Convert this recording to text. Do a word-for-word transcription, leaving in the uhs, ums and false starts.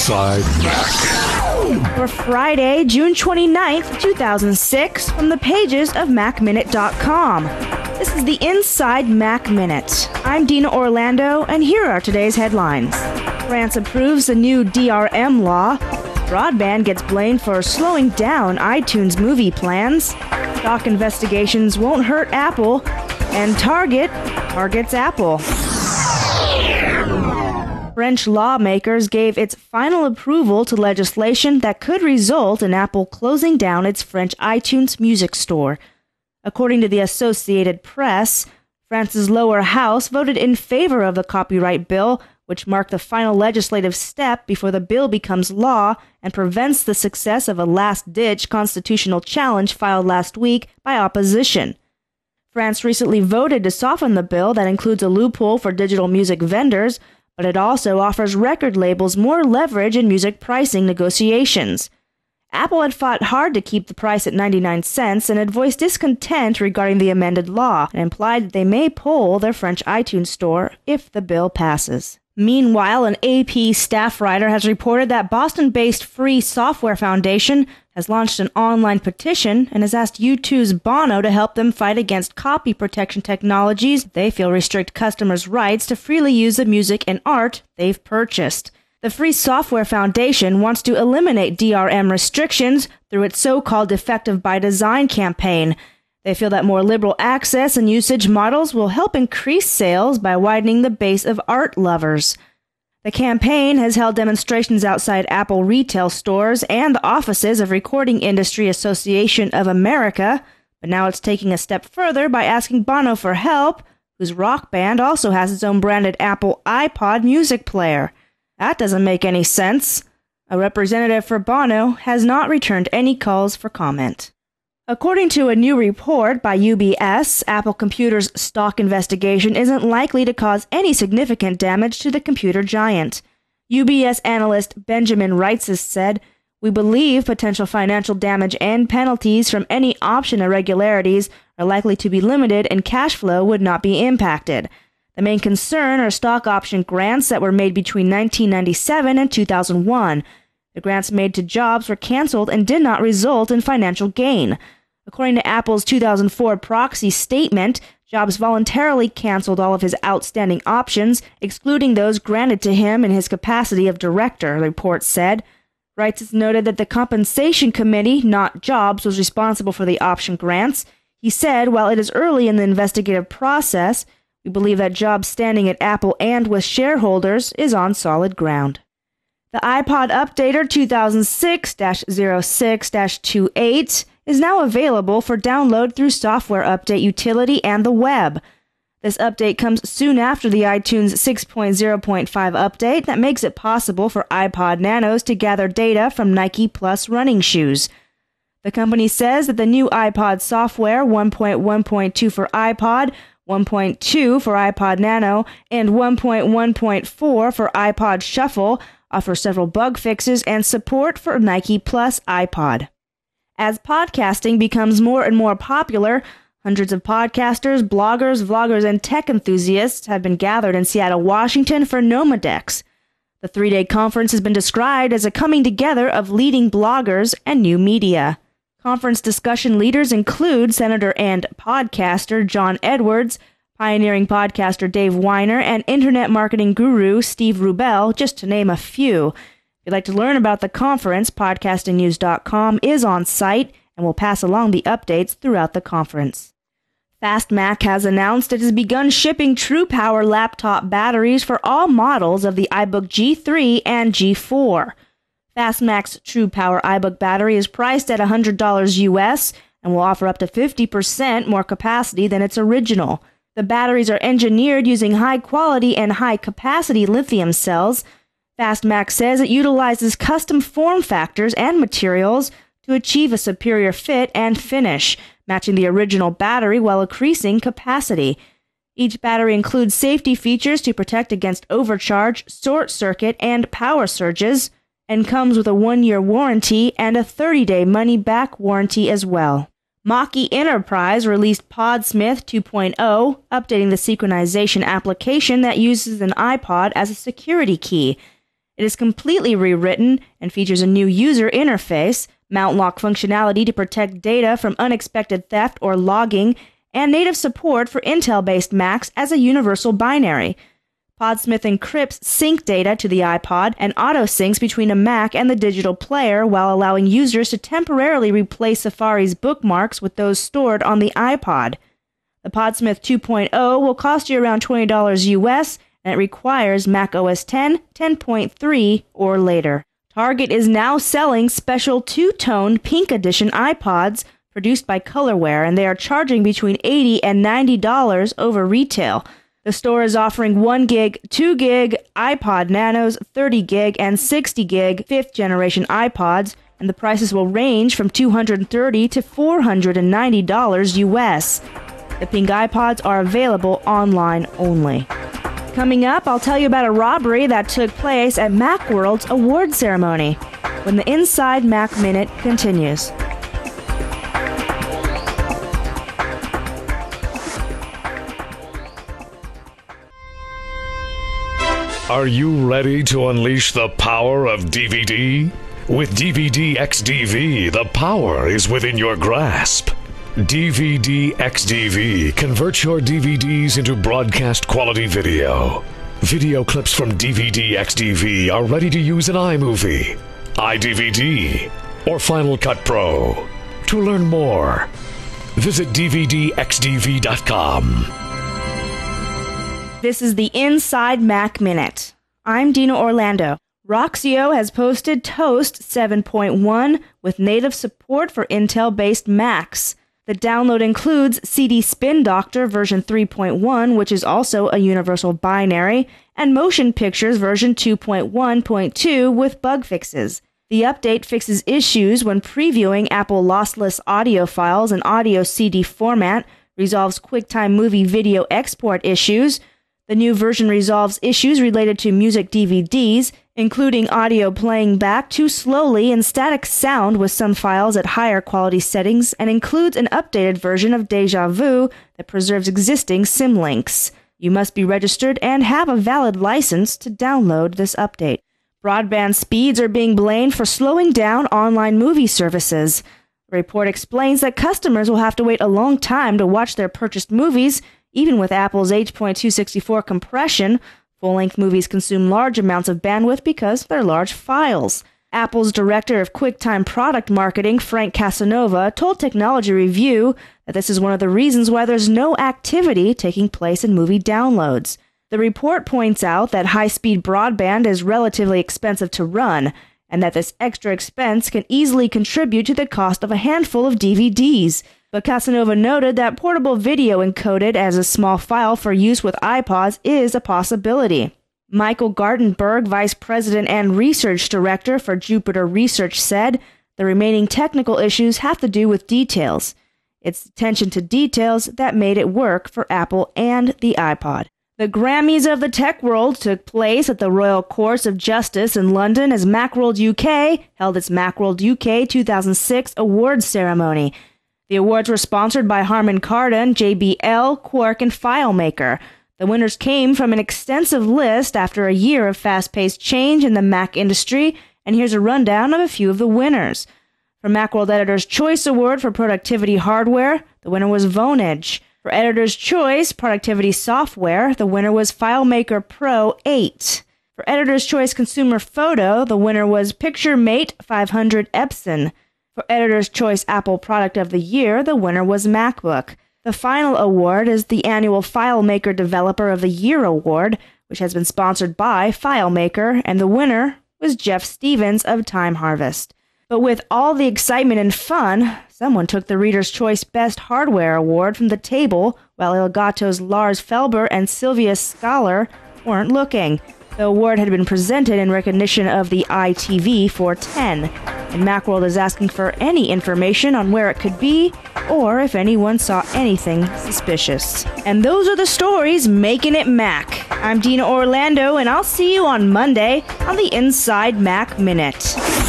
Inside Mac. For Friday, June twenty-ninth, two thousand six, from the pages of Mac Minute dot com. This is the Inside Mac Minute. I'm Dina Orlando, and here are today's headlines. France approves the new D R M law. Broadband gets blamed for slowing down iTunes movie plans. Stock investigations won't hurt Apple. And Target targets Apple. French lawmakers gave its final approval to legislation that could result in Apple closing down its French iTunes music store. According to the Associated Press, France's lower house voted in favor of the copyright bill, which marked the final legislative step before the bill becomes law and prevents the success of a last-ditch constitutional challenge filed last week by opposition. France recently voted to soften the bill that includes a loophole for digital music vendors, but it also offers record labels more leverage in music pricing negotiations. Apple had fought hard to keep the price at ninety-nine cents and had voiced discontent regarding the amended law and implied that they may pull their French iTunes store if the bill passes. Meanwhile, an A P staff writer has reported that Boston-based Free Software Foundation has launched an online petition and has asked U two's Bono to help them fight against copy protection technologies they feel restrict customers' rights to freely use the music and art they've purchased. The Free Software Foundation wants to eliminate D R M restrictions through its so-called Defective by Design campaign. They feel that more liberal access and usage models will help increase sales by widening the base of art lovers. The campaign has held demonstrations outside Apple retail stores and the offices of Recording Industry Association of America, but now it's taking a step further by asking Bono for help, whose rock band also has its own branded Apple iPod music player. That doesn't make any sense. A representative for Bono has not returned any calls for comment. According to a new report by U B S, Apple Computer's stock investigation isn't likely to cause any significant damage to the computer giant. U B S analyst Benjamin Reitzes said, "We believe potential financial damage and penalties from any option irregularities are likely to be limited and cash flow would not be impacted. The main concern are stock option grants that were made between nineteen ninety-seven and two thousand one. The grants made to Jobs were canceled and did not result in financial gain. According to Apple's two thousand four proxy statement, Jobs voluntarily canceled all of his outstanding options, excluding those granted to him in his capacity of director," the report said. Reitzes noted that the Compensation Committee, not Jobs, was responsible for the option grants. He said, "While it is early in the investigative process, we believe that Jobs' standing at Apple and with shareholders is on solid ground." The iPod Updater two thousand six dash oh six dash twenty-eight is now available for download through Software Update Utility and the web. This update comes soon after the iTunes six point oh point five update that makes it possible for iPod Nanos to gather data from Nike Plus running shoes. The company says that the new iPod software one point one point two for iPod, one point two for iPod Nano, and one point one point four for iPod Shuffle offer several bug fixes and support for Nike Plus iPod. As podcasting becomes more and more popular, hundreds of podcasters, bloggers, vloggers, and tech enthusiasts have been gathered in Seattle, Washington for Nomadex. The three-day conference has been described as a coming together of leading bloggers and new media. Conference discussion leaders include Senator and podcaster John Edwards, pioneering podcaster Dave Weiner, and internet marketing guru Steve Rubel, just to name a few. If you'd like to learn about the conference, podcasting news dot com is on site and will pass along the updates throughout the conference. Fastmac has announced it has begun shipping TruePower laptop batteries for all models of the iBook G three and G four. Fastmac's TruePower iBook battery is priced at one hundred dollars U S and will offer up to fifty percent more capacity than its original. The batteries are engineered using high-quality and high-capacity lithium cells. Fastmac says it utilizes custom form factors and materials to achieve a superior fit and finish, matching the original battery while increasing capacity. Each battery includes safety features to protect against overcharge, short circuit, and power surges, and comes with a one-year warranty and a thirty-day money-back warranty as well. Mach-E Enterprise released Podsmith two point oh, updating the synchronization application that uses an iPod as a security key. It is completely rewritten and features a new user interface, mount lock functionality to protect data from unexpected theft or logging, and native support for Intel-based Macs as a universal binary. Podsmith encrypts sync data to the iPod and auto-syncs between a Mac and the digital player while allowing users to temporarily replace Safari's bookmarks with those stored on the iPod. The Podsmith two point oh will cost you around twenty dollars U S, and it requires Mac O S ten, ten point three, or later. Target is now selling special two-tone pink edition iPods produced by Colorware, and they are charging between eighty dollars and ninety dollars over retail. The store is offering one gig, two gig iPod Nanos, thirty gig, and sixty gig fifth generation iPods, and the prices will range from two hundred thirty dollars to four hundred ninety dollars U S. The pink iPods are available online only. Coming up, I'll tell you about a robbery that took place at Macworld's award ceremony when the Inside Mac Minute continues. Are you ready to unleash the power of D V D? With D V D X D V, the power is within your grasp. D V D X D V converts your D V Ds into broadcast quality video. Video clips from D V D X D V are ready to use in iMovie, iDVD, or Final Cut Pro. To learn more, visit D V D X D V dot com. This is the Inside Mac Minute. I'm Dina Orlando. Roxio has posted Toast seven point one with native support for Intel-based Macs. The download includes C D Spin Doctor version three point one, which is also a universal binary, and Motion Pictures version two point one point two with bug fixes. The update fixes issues when previewing Apple lossless audio files in audio C D format, resolves QuickTime Movie video export issues. The new version resolves issues related to music D V Ds, including audio playing back too slowly and static sound with some files at higher quality settings, and includes an updated version of Deja Vu that preserves existing symlinks. You must be registered and have a valid license to download this update. Broadband speeds are being blamed for slowing down online movie services. The report explains that customers will have to wait a long time to watch their purchased movies. Even with Apple's H two sixty-four compression, full-length movies consume large amounts of bandwidth because they're large files. Apple's director of QuickTime product marketing, Frank Casanova, told Technology Review that this is one of the reasons why there's no activity taking place in movie downloads. The report points out that high-speed broadband is relatively expensive to run, and that this extra expense can easily contribute to the cost of a handful of D V Ds. But Casanova noted that portable video encoded as a small file for use with iPods is a possibility. Michael Gartenberg, Vice President and Research Director for Jupiter Research, said the remaining technical issues have to do with details. It's attention to details that made it work for Apple and the iPod. The Grammys of the tech world took place at the Royal Courts of Justice in London as Macworld U K held its Macworld U K two thousand six awards ceremony. The awards were sponsored by Harman Kardon, J B L, Quark, and FileMaker. The winners came from an extensive list after a year of fast-paced change in the Mac industry, and here's a rundown of a few of the winners. For Macworld Editor's Choice Award for Productivity Hardware, the winner was Vonage. For Editor's Choice Productivity Software, the winner was FileMaker Pro eight. For Editor's Choice Consumer Photo, the winner was PictureMate five hundred Epson. For Editor's Choice Apple Product of the Year, the winner was MacBook. The final award is the annual FileMaker Developer of the Year Award, which has been sponsored by FileMaker, and the winner was Jeff Stevens of Time Harvest. But with all the excitement and fun, someone took the Reader's Choice Best Hardware Award from the table, while Elgato's Lars Felber and Sylvia Scholar weren't looking. The award had been presented in recognition of the I T V four ten, and Macworld is asking for any information on where it could be, or if anyone saw anything suspicious. And those are the stories making it Mac. I'm Dina Orlando, and I'll see you on Monday on the Inside Mac Minute.